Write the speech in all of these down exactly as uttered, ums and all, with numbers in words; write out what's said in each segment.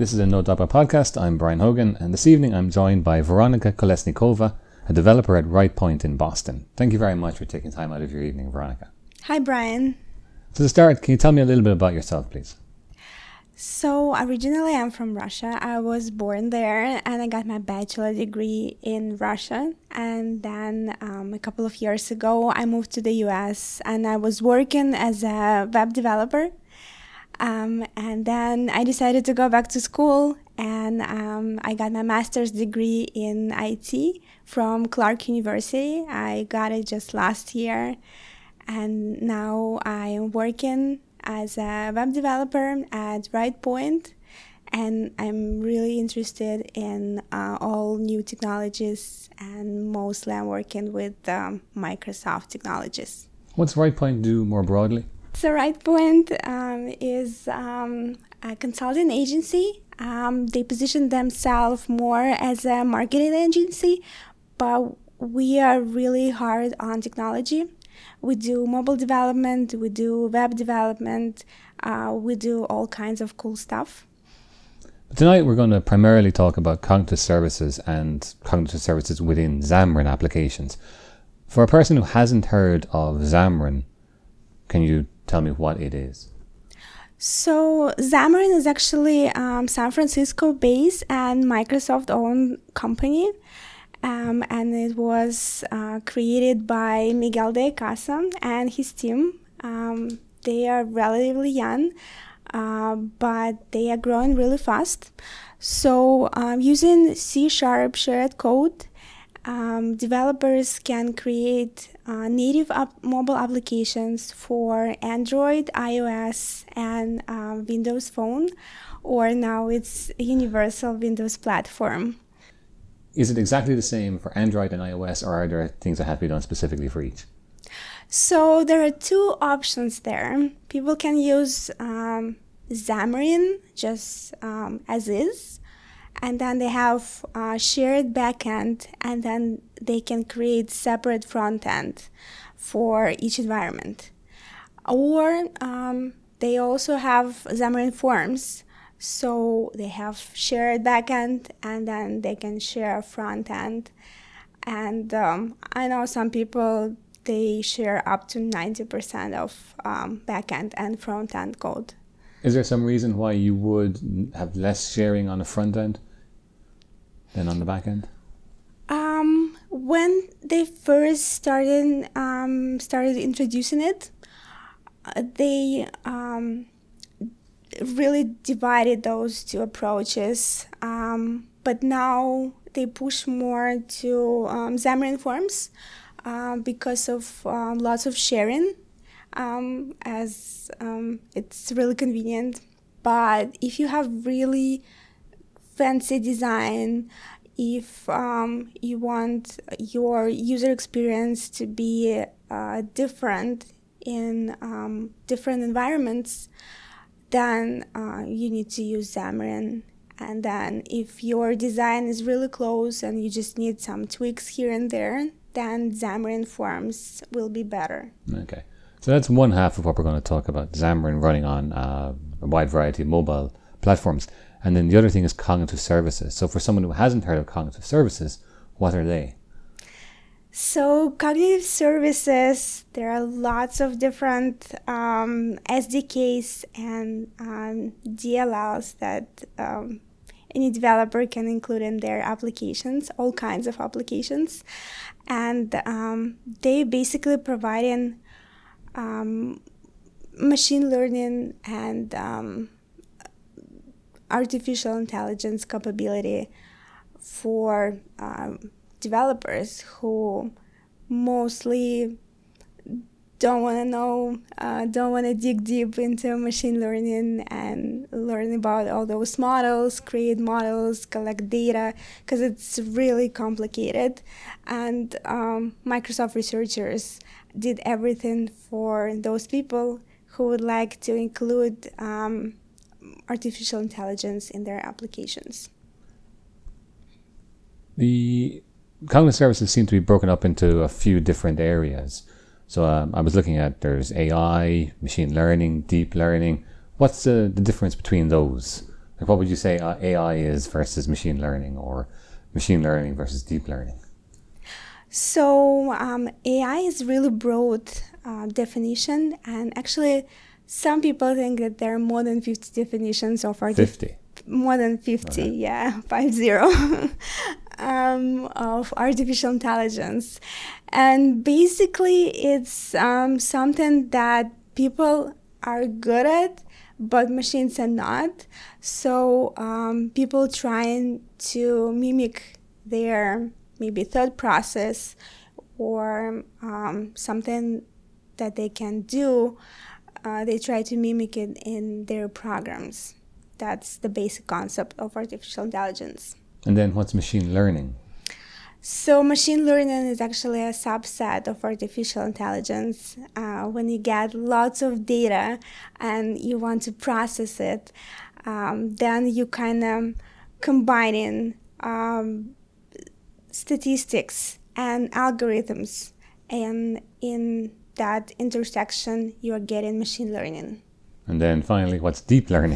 This is a No Dropper podcast. I'm Brian Hogan, and this evening I'm joined by Veronika Kolesnikova, a developer at RightPoint in Boston. Thank you very much for taking time out of your evening, Veronika. Hi, Brian. So to start, can you tell me a little bit about yourself, please? So originally I'm from Russia. I was born there and I got my bachelor degree in Russia. And then um, a couple of years ago, I moved to the U S and I was working as a web developer. Um, and then I decided to go back to school and um, I got my master's degree in I T from Clark University. I got it just last year. And now I am working as a web developer at RightPoint, and I'm really interested in uh, all new technologies, and mostly I'm working with um, Microsoft technologies. What's RightPoint do more broadly? So RightPoint um, is um, a consulting agency. Um, they position themselves more as a marketing agency, but we are really hard on technology. We do mobile development, we do web development, uh, we do all kinds of cool stuff. Tonight we're going to primarily talk about cognitive services and cognitive services within Xamarin applications. For a person who hasn't heard of Xamarin, can you tell me what it is? So Xamarin is actually um, San Francisco-based and Microsoft-owned company. Um, and it was uh, created by Miguel de Icaza and his team. Um, they are relatively young, uh, but they are growing really fast. So um, using C Sharp shared code, um, developers can create uh, native up- mobile applications for Android, iOS, and uh, Windows Phone, or now it's Universal Windows Platform. Is it exactly the same for Android and iOS, or are there things that have to be done specifically for each? So there are two options there. People can use um, Xamarin just um, as is, and then they have a shared backend, and then they can create separate front end for each environment. Or um, they also have Xamarin Forms. So they have shared backend, and then they can share front end. And um, I know some people, they share up to ninety percent of um, backend and front end code. Is there some reason why you would have less sharing on the front end than on the back end? Um, when they first started um, started introducing it, uh, they um, really divided those two approaches, um, but now they push more to um, Xamarin Forms uh, because of um, lots of sharing, um, as um, it's really convenient. But if you have really fancy design, if um, you want your user experience to be uh, different in um, different environments, then uh, you need to use Xamarin. And then if your design is really close and you just need some tweaks here and there, then Xamarin Forms will be better. Okay. So that's one half of what we're going to talk about, Xamarin running on uh, a wide variety of mobile platforms. And then the other thing is cognitive services. So for someone who hasn't heard of cognitive services, what are they? So cognitive services, there are lots of different um, S D Ks and um, D L Ls that um, any developer can include in their applications, all kinds of applications. And um, they basically providing um, machine learning and um, artificial intelligence capability for um, developers who mostly don't want to know, uh, don't want to dig deep into machine learning and learn about all those models, create models, collect data, because it's really complicated. And um, Microsoft researchers did everything for those people who would like to include um, artificial intelligence in their applications. The cognitive services seem to be broken up into a few different areas. So um, I was looking at, there's A I, machine learning, deep learning. What's the, the difference between those? Like, what would you say uh, A I is versus machine learning, or machine learning versus deep learning? So um, A I is really broad uh, definition, and actually, some people think that there are more than fifty definitions of artificial. fifty. More than fifty, okay. Yeah, five zero, um, of artificial intelligence, and basically, it's um, something that people are good at, but machines are not. So um, people trying to mimic their maybe thought process or um, something that they can do, uh, they try to mimic it in their programs. That's the basic concept of artificial intelligence. And then what's machine learning? So machine learning is actually a subset of artificial intelligence. Uh, when you get lots of data and you want to process it, um, then you kind of combining um, statistics and algorithms, and in that intersection, you are getting machine learning. And then finally, what's deep learning?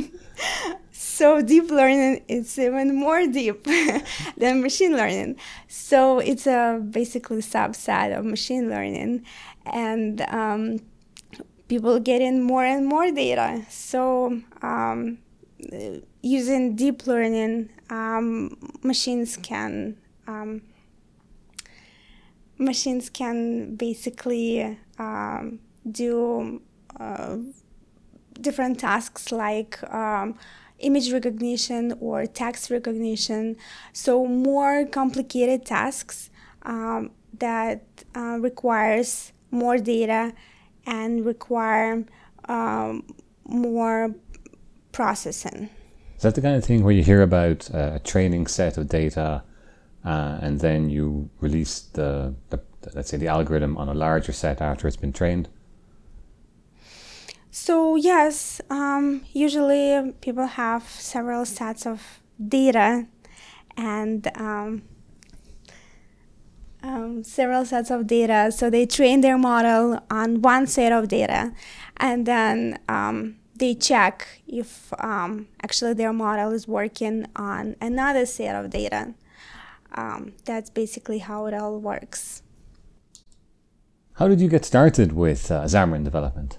So deep learning is even more deep than machine learning. So it's a basically subset of machine learning, and um, people getting more and more data. So um, using deep learning, um, machines can um, machines can basically um, do uh, different tasks like um, image recognition or text recognition. So more complicated tasks um, that uh, requires more data and require um, more processing. Is that the kind of thing where you hear about uh, a training set of data uh, and then you release the, the, let's say, the algorithm on a larger set after it's been trained? So yes, um, usually people have several sets of data and um, um, several sets of data. So they train their model on one set of data, and then um, they check if um, actually their model is working on another set of data. Um, that's basically how it all works. How did you get started with uh, Xamarin development?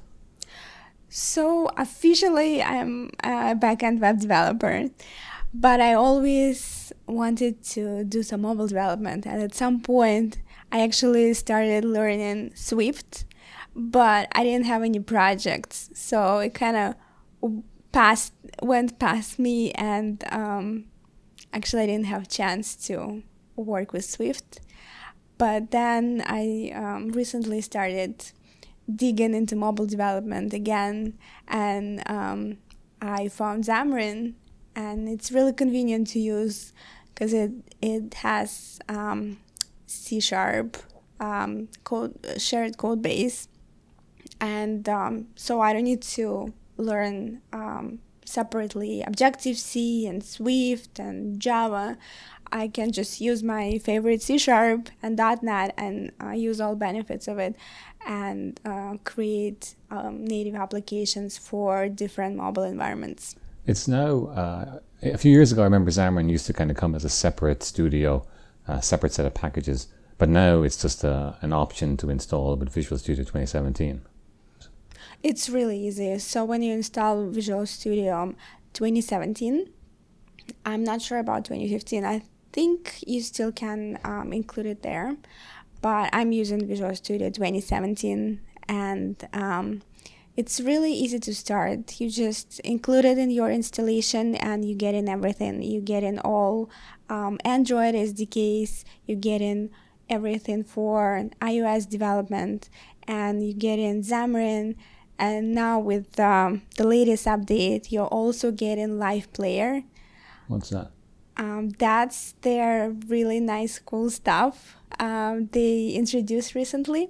So officially, I'm a backend web developer, but I always wanted to do some mobile development. And at some point, I actually started learning Swift, but I didn't have any projects. So it kind of passed, went past me, and um, actually I didn't have a chance to work with Swift. But then I um, recently started digging into mobile development again, and um, I found Xamarin, and it's really convenient to use because it it has um, C sharp um, code shared code base, and um, so I don't need to learn um, separately Objective C and Swift and Java. I can just use my favorite C sharp and .NET and uh, use all benefits of it, and uh, create um, native applications for different mobile environments. It's now, uh, a few years ago, I remember Xamarin used to kind of come as a separate studio, a separate set of packages, but now it's just a, an option to install with Visual Studio twenty seventeen. It's really easy. So when you install Visual Studio twenty seventeen, I'm not sure about twenty fifteen, I think you still can um, include it there, but I'm using Visual Studio twenty seventeen, and um, it's really easy to start. You just include it in your installation and you get in everything. You get in all um, Android S D Ks, you get in everything for iOS development, and you get in Xamarin, and now with um, the latest update, you're also getting Live Player. What's that? Um, that's their really nice, cool stuff um, they introduced recently.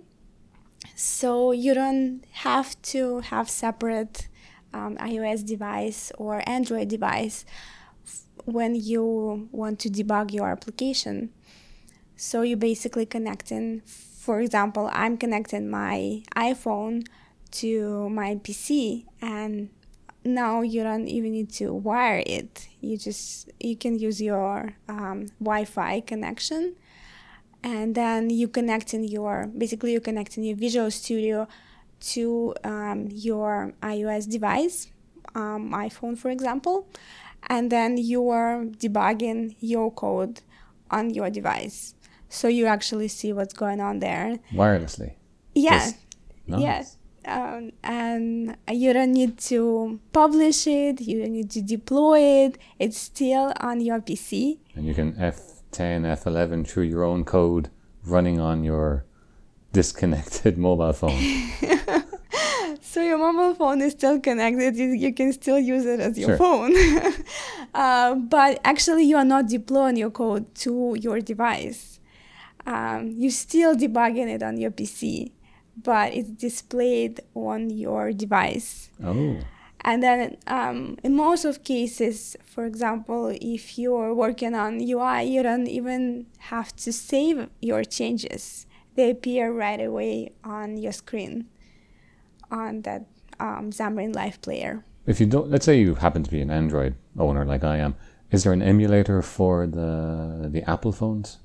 So you don't have to have separate um, iOS device or Android device f- when you want to debug your application. So you basically connecting, for example, I'm connecting my iPhone to my P C, and now you don't even need to wire it. You just you can use your um, Wi-Fi connection, and then you connect in your basically you connect in your Visual Studio to um, your iOS device, um, iPhone for example, and then you are debugging your code on your device, so you actually see what's going on there wirelessly. yeah Just, nice. yeah um, and you don't need to publish it, you don't need to deploy it, it's still on your P C. And you can F ten, F eleven through your own code running on your disconnected mobile phone. So your mobile phone is still connected, you, you can still use it as your Sure. phone. uh, but actually you are not deploying your code to your device. Um, you're still debugging it on your P C, but it's displayed on your device. Oh. And then um, in most of cases, for example, if you're working on U I, you don't even have to save your changes. They appear right away on your screen on that um, Xamarin Live Player. If you don't, let's say you happen to be an Android owner like I am, is there an emulator for the the Apple phones?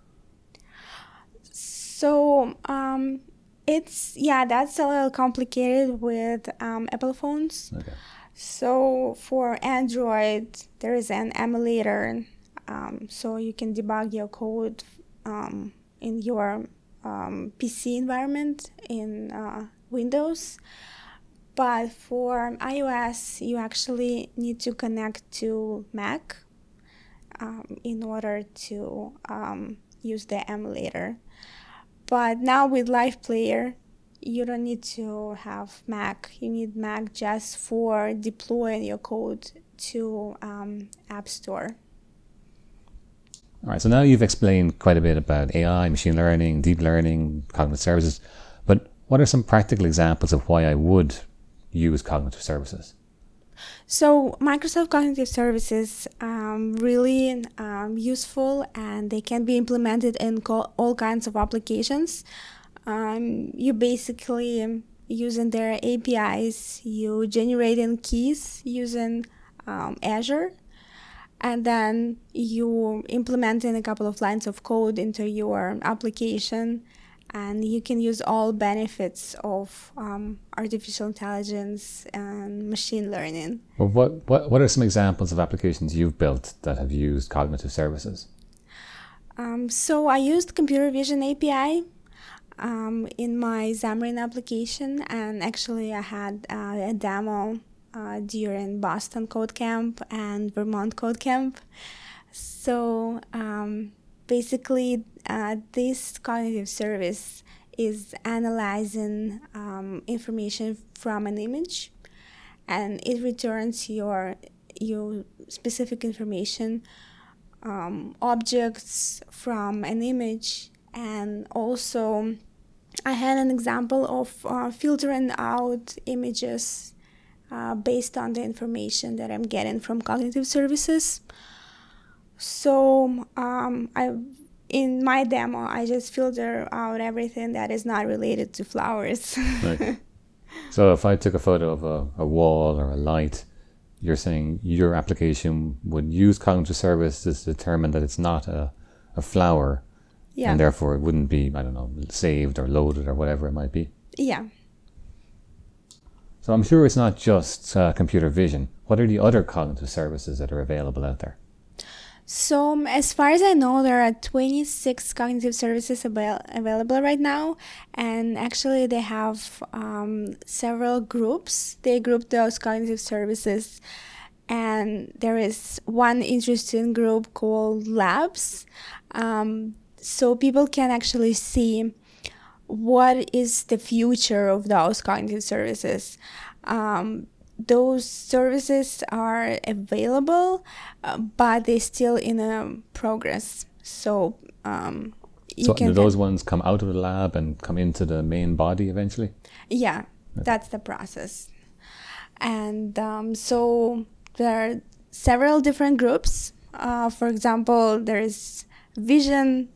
So um, it's, yeah, that's a little complicated with um, Apple phones. Okay. So for Android, there is an emulator, um, so you can debug your code um, in your um, P C environment in uh, Windows. But for iOS, you actually need to connect to Mac um, in order to um, use the emulator. But now with Live Player, you don't need to have Mac. You need Mac just for deploying your code to um, App Store. All right, so now you've explained quite a bit about A I, machine learning, deep learning, cognitive services, but what are some practical examples of why I would use cognitive services? So Microsoft Cognitive Services um, really um, useful, and they can be implemented in co- all kinds of applications. Um, you basically um, using their A P Is, you generating keys using um, Azure, and then you implementing a couple of lines of code into your application, and you can use all benefits of um, artificial intelligence and machine learning. Well, what, what, what are some examples of applications you've built that have used cognitive services? Um, so I used Computer Vision A P I um, in my Xamarin application, and actually I had uh, a demo uh, during Boston Code Camp and Vermont Code Camp. So um, basically, uh, this cognitive service is analyzing um, information from an image, and it returns your your specific information, um, objects from an image, and also I had an example of uh, filtering out images uh, based on the information that I'm getting from cognitive services. So um, I, in my demo, I just filter out everything that is not related to flowers. Right. So if I took a photo of a, a wall or a light, you're saying your application would use cognitive services to determine that it's not a, a flower, Yeah. and therefore it wouldn't be, I don't know, saved or loaded or whatever it might be. Yeah. So I'm sure it's not just uh, computer vision. What are the other cognitive services that are available out there? So um, as far as I know, there are twenty-six cognitive services avail- available right now, and actually they have um, several groups. They group those cognitive services, and there is one interesting group called labs. Um, so people can actually see what is the future of those cognitive services. Um, Those services are available, uh, but they're still in a progress. So um, you So can do those ones come out of the lab and come into the main body eventually? Yeah, that's the process. And um, so there are several different groups. Uh, for example, there is vision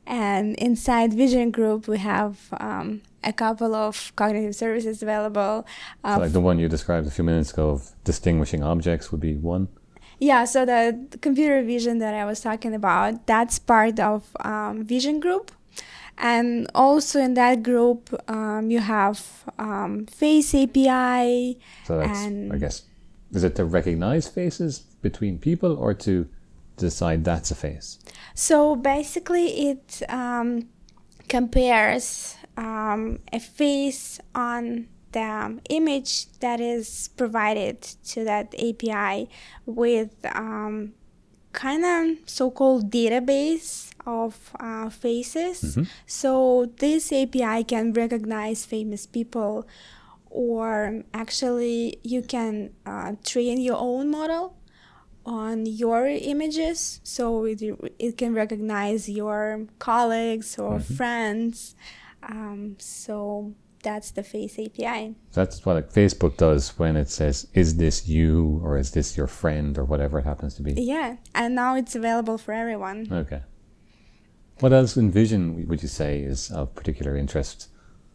And inside Vision Group, we have um, a couple of cognitive services available. Uh, So like the one you described a few minutes ago of distinguishing objects would be one. Yeah, so the computer vision that I was talking about, that's part of um, Vision Group. And also in that group, um, you have um, Face A P I. So that's, and I guess, is it to recognize faces between people or to decide that's a face? So basically it um, compares um, a face on the image that is provided to that A P I with um, kind of so-called database of uh, faces. Mm-hmm. So this A P I can recognize famous people, or actually you can uh, train your own model on your images, so it, it can recognize your colleagues or Mm-hmm. friends. Um, so that's the Face A P I. That's what like Facebook does when it says, is this you or is this your friend or whatever it happens to be. Yeah, and now it's available for everyone. Okay. What else in Vision would you say is of particular interest?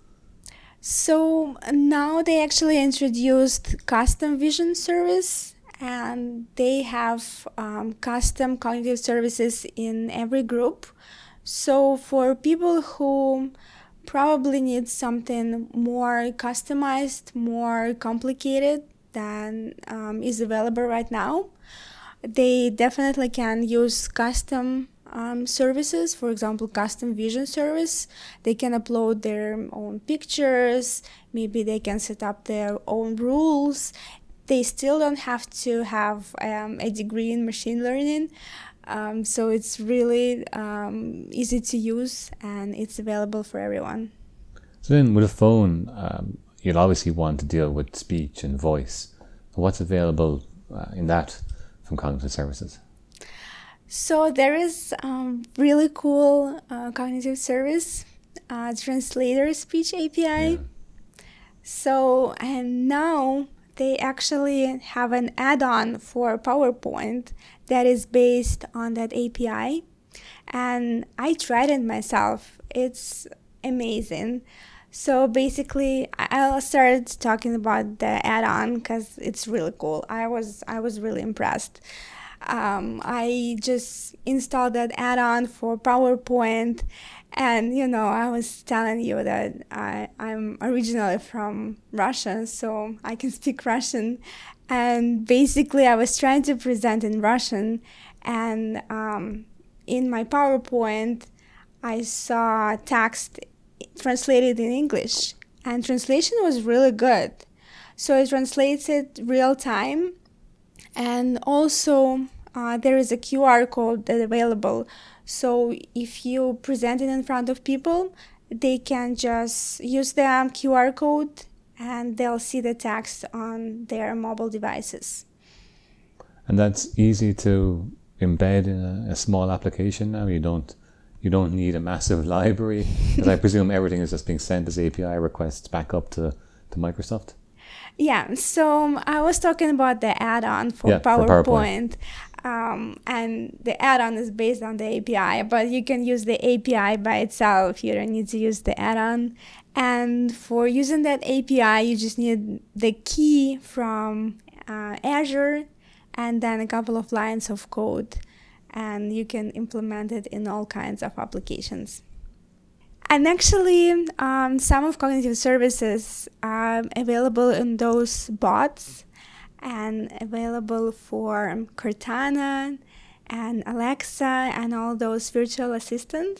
So now they actually introduced custom vision service, and they have um, custom cognitive services in every group. So for people who probably need something more customized, more complicated than um, is available right now, they definitely can use custom um, services. For example, custom vision service. They can upload their own pictures. Maybe they can set up their own rules. They still don't have to have um, a degree in machine learning. Um, so it's really um, easy to use, and it's available for everyone. So then with a phone, um, you'll obviously want to deal with speech and voice. What's available uh, in that from cognitive services? So there is um, really cool uh, cognitive service, uh, translator speech A P I. Yeah. So, and now they actually have an add-on for PowerPoint that is based on that A P I. And I tried it myself. It's amazing. So basically, I'll start talking about the add-on because it's really cool. I was I was really impressed. Um, I just installed that add-on for PowerPoint, and you know, I was telling you that I, I'm originally from Russia, so I can speak Russian. And basically, I was trying to present in Russian, and um, in my PowerPoint, I saw text translated in English, and translation was really good. So it translates it real time. And also, uh, there is a Q R code that's available. So if you present it in front of people, they can just use the Q R code and they'll see the text on their mobile devices. And that's easy to embed in a, a small application now? You don't you don't need a massive library? Because I presume everything is just being sent as A P I requests back up to, to Microsoft? Yeah, so um, I was talking about the add-on for Yeah, for PowerPoint. PowerPoint. Um, and the add-on is based on the A P I, but you can use the A P I by itself. You don't need to use the add-on. And for using that A P I, you just need the key from uh, Azure and then a couple of lines of code. And you can implement it in all kinds of applications. And actually, um, some of cognitive services are available in those bots and available for Cortana and Alexa and all those virtual assistants.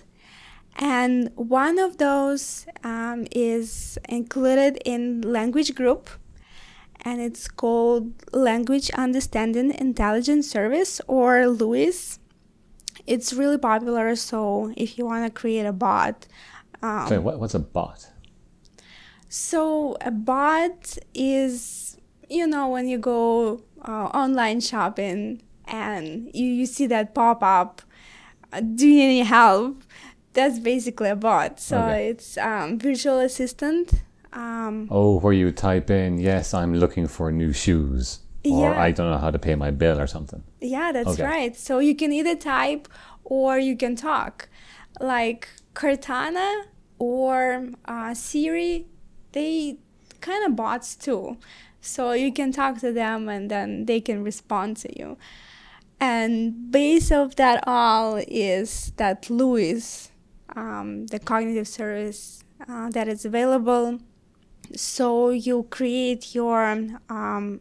And one of those um, is included in Language Group, and it's called Language Understanding Intelligence Service, or LUIS. It's really popular, so if you want to create a bot. Um, Sorry, what, what's a bot? So a bot is, you know, when you go uh, online shopping and you, you see that pop up, uh, do you need any help? That's basically a bot. So Okay. it's um, virtual assistant. Um, Oh, where you type in, yes, I'm looking for new shoes. Or Yeah. I don't know how to pay my bill or something. yeah, that's Okay. right. So you can either type or you can talk. like Cortana or uh, Siri, they kind of bots too. So you can talk to them and then they can respond to you. And base of that all is that LUIS, um, the cognitive service uh, that is available. So you create your um,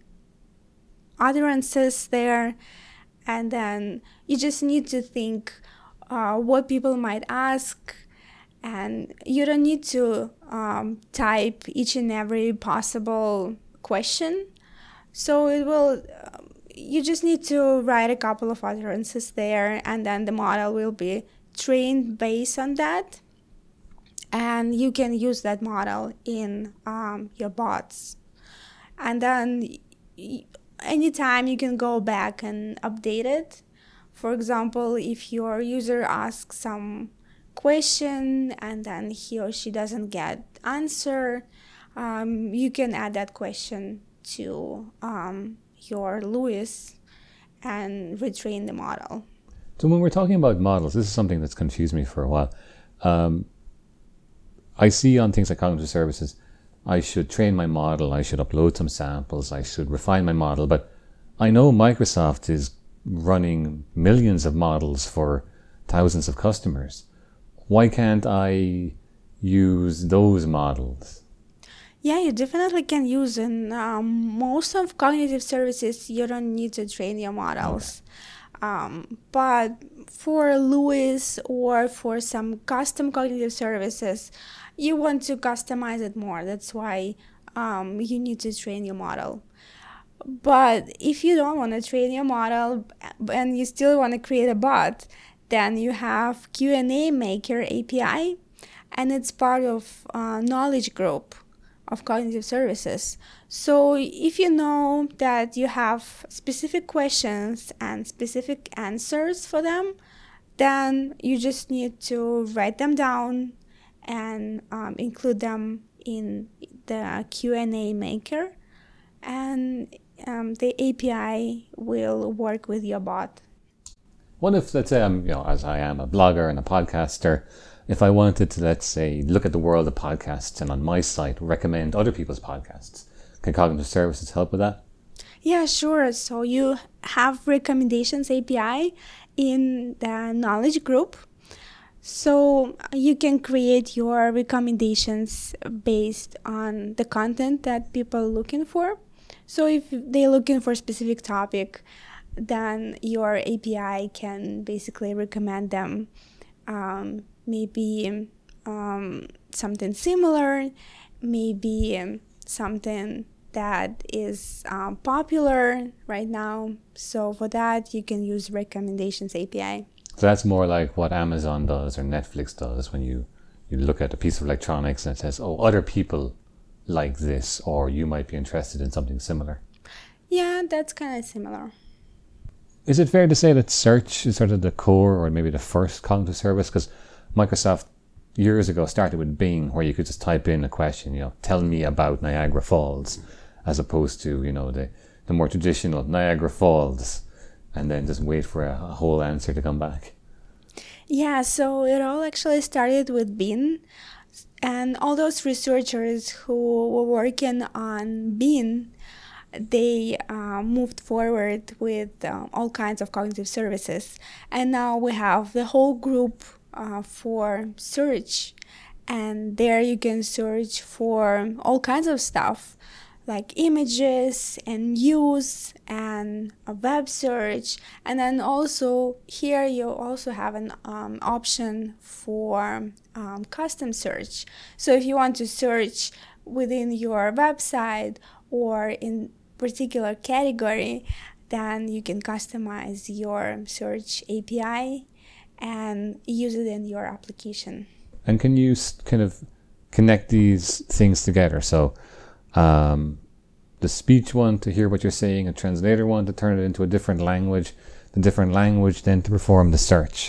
utterances there, and then you just need to think uh, what people might ask, and you don't need to um, type each and every possible question. So it will, uh, you just need to write a couple of utterances there, and then the model will be trained based on that. And you can use that model in um, your bots. And then y- anytime you can go back and update it. For example, if your user asks some question and then he or she doesn't get answer, um, you can add that question to um, your LUIS and retrain the model. So when we're talking about models, this is something that's confused me for a while. Um, I see on things like cognitive services, I should train my model, I should upload some samples, I should refine my model, but I know Microsoft is running millions of models for thousands of customers. Why can't I use those models? Yeah, you definitely can use in um, most of cognitive services. You don't need to train your models. Okay. Um, but for LUIS or for some custom cognitive services, you want to customize it more. That's why um, you need to train your model. But if you don't want to train your model and you still want to create a bot, then you have Q and A Maker A P I, and it's part of uh, knowledge group of cognitive services. So if you know that you have specific questions and specific answers for them, then you just need to write them down and um, include them in the Q and A Maker, and um, the A P I will work with your bot. What if, let's say, I'm, you know, as I am a blogger and a podcaster, if I wanted to, let's say, look at the world of podcasts and on my site recommend other people's podcasts, can cognitive services help with that? Yeah, sure. So you have recommendations A P I in the knowledge group. So you can create your recommendations based on the content that people are looking for. So if they're looking for a specific topic, then your A P I can basically recommend them um, maybe um, something similar, maybe something that is um, popular right now. So for that, you can use recommendations A P I. So that's more like what Amazon does or Netflix does when you, you look at a piece of electronics and it says, oh, other people like this, or you might be interested in something similar. Yeah, that's kind of similar. Is it fair to say that search is sort of the core or maybe the first cognitive service? Because Microsoft years ago started with Bing, where you could just type in a question, you know, tell me about Niagara Falls, as opposed to, you know, the, the more traditional Niagara Falls, and then just wait for a, a whole answer to come back. Yeah, so it all actually started with Bing, and all those researchers who were working on Bing, they uh, moved forward with uh, all kinds of cognitive services. And now we have the whole group uh, for search, and there you can search for all kinds of stuff, like images and news and a web search. And then also here you also have an um, option for um, custom search. So if you want to search within your website or in particular category, then you can customize your search A P I and use it in your application. And can you kind of connect these things together? So um, the speech one to hear what you're saying, a translator one to turn it into a different language, the different language then to perform the search.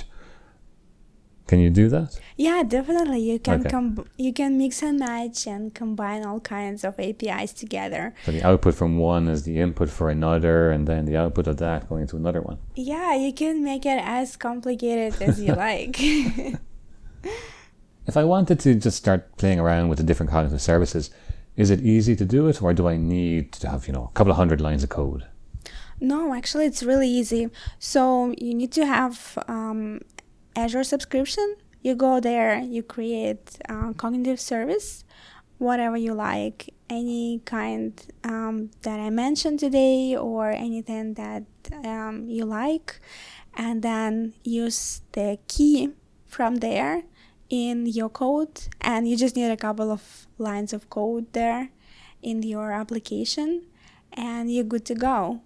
Can you do that? Yeah, definitely. You can Okay. com- you can mix and match and combine all kinds of A P Is together. So the output from one is the input for another, and then the output of that going to another one. Yeah, you can make it as complicated as you like. If I wanted to just start playing around with the different cognitive services, is it easy to do it, or do I need to have, you know, a couple of hundred lines of code? No, actually, it's really easy. So you need to have um, Azure subscription. You go there, you create a cognitive service, whatever you like, any kind um, that I mentioned today or anything that um, you like, and then use the key from there in your code, and you just need a couple of lines of code there in your application, and you're good to go.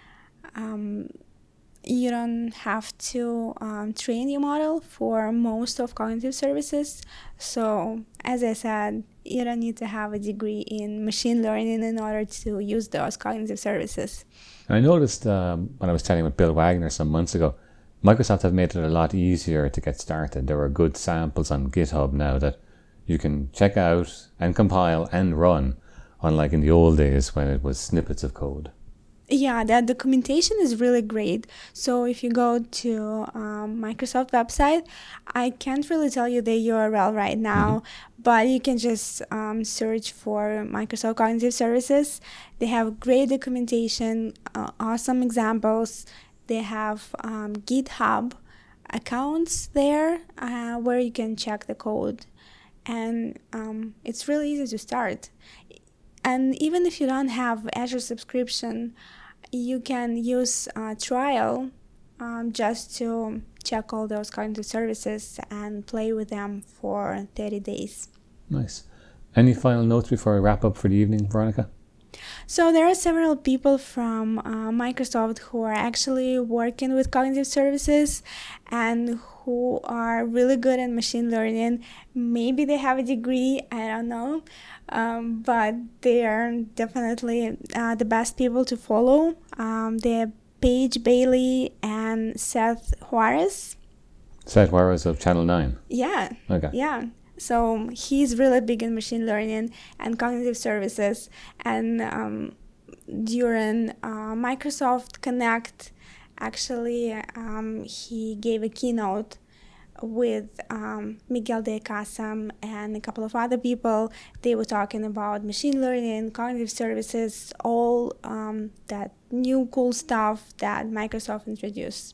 Um, you don't have to um, train your model for most of cognitive services. So, as I said, you don't need to have a degree in machine learning in order to use those cognitive services. And I noticed um, when I was chatting with Bill Wagner some months ago, Microsoft have made it a lot easier to get started. There are good samples on GitHub now that you can check out and compile and run, unlike in the old days when it was snippets of code. Yeah, that documentation is really great. So if you go to um, Microsoft website, I can't really tell you the U R L right now, mm-hmm. but you can just um, search for Microsoft Cognitive Services. They have great documentation, uh, awesome examples. They have um, GitHub accounts there uh, where you can check the code. And um, it's really easy to start. And even if you don't have Azure subscription, you can use a trial um, just to check all those cognitive services and play with them for thirty days. Nice. Any final notes before I wrap up for the evening, Veronica? So there are several people from uh, Microsoft who are actually working with cognitive services and who are really good at machine learning. Maybe they have a degree, I don't know, um, but they are definitely uh, the best people to follow. Um, they're Paige Bailey and Seth Juarez. Seth Juarez of Channel nine? Yeah. Okay. Yeah. So he's really big in machine learning and cognitive services. And um, during uh, Microsoft Connect, actually, um, he gave a keynote with um, Miguel de Casam and a couple of other people. They were talking about machine learning, cognitive services, all um, that new cool stuff that Microsoft introduced.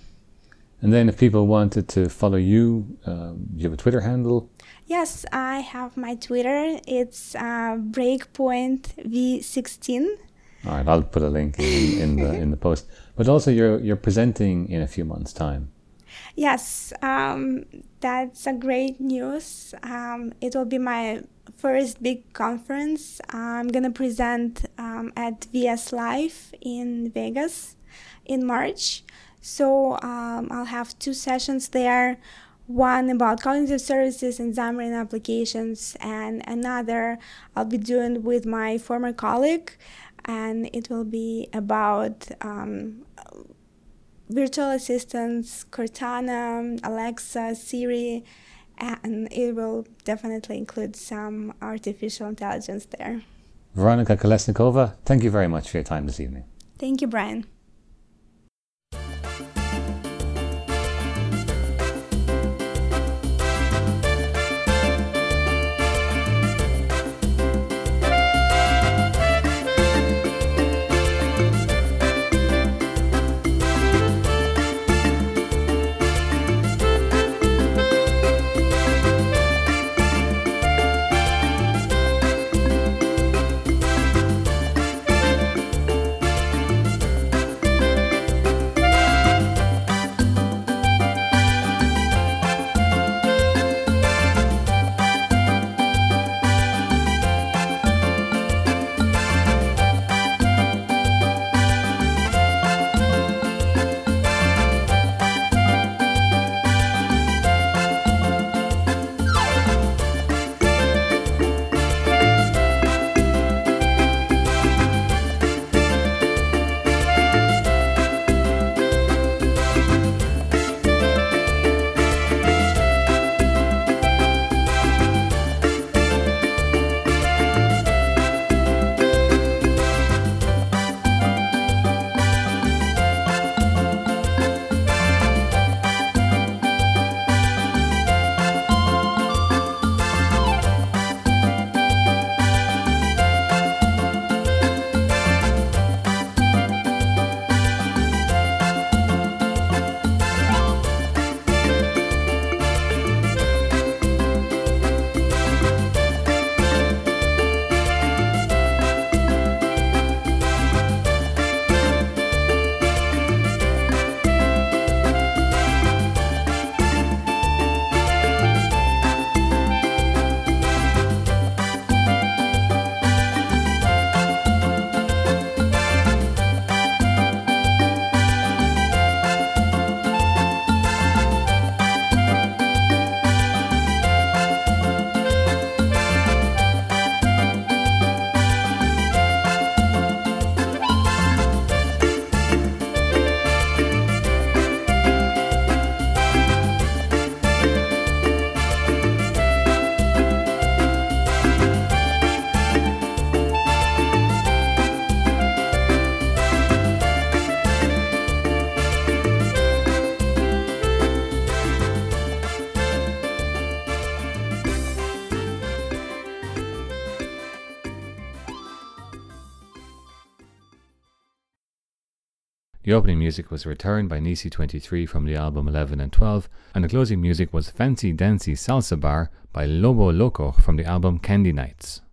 And then if people wanted to follow you, um, you have a Twitter handle? Yes, I have my Twitter. It's uh, breakpoint v sixteen. All right, I'll put a link in, in the in the post. But also, you're you're presenting in a few months' time. Yes, um, that's a great news. Um, it will be my first big conference. I'm gonna present um, at V S Live in Vegas in March. So um, I'll have two sessions there, one about cognitive services and Xamarin applications, and another I'll be doing with my former colleague, and it will be about um, virtual assistants, Cortana, Alexa, Siri, and it will definitely include some artificial intelligence there. Veronica Kolesnikova, thank you very much for your time this evening. Thank you, Brian. The opening music was Return by Nisi twenty-three from the album eleven and twelve, and the closing music was Fancy Dancy Salsa Bar by Lobo Loco from the album Candy Nights.